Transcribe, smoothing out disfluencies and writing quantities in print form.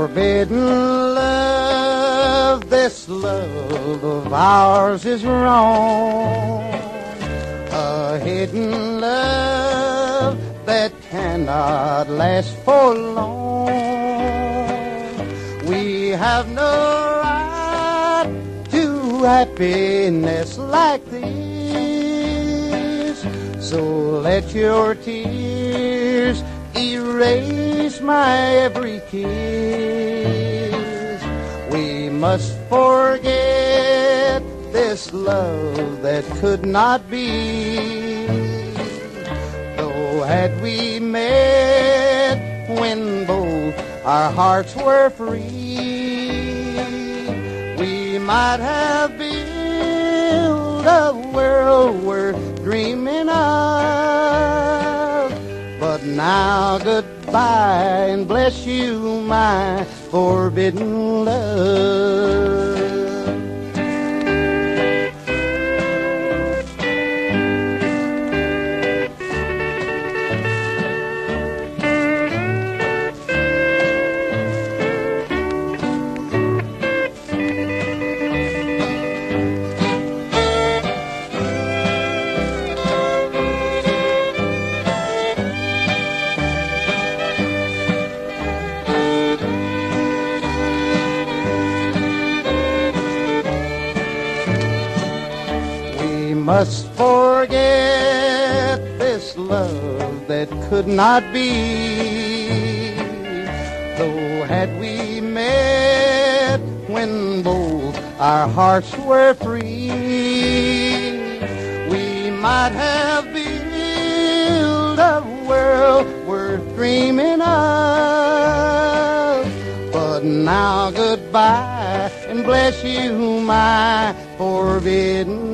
forbidden love, this love of ours is wrong. A hidden love that cannot last for long. We have no right to happiness like this, so let your tears erase my every kiss. We must forget this love that could not be. Though had we met when both our hearts were free, we might have built a world worth dreaming of. But now goodbye and bless you, my forbidden love. Must forget this love that could not be. Though had we met when both our hearts were free, we might have built a world worth dreaming of. But now goodbye and bless you, my forbidden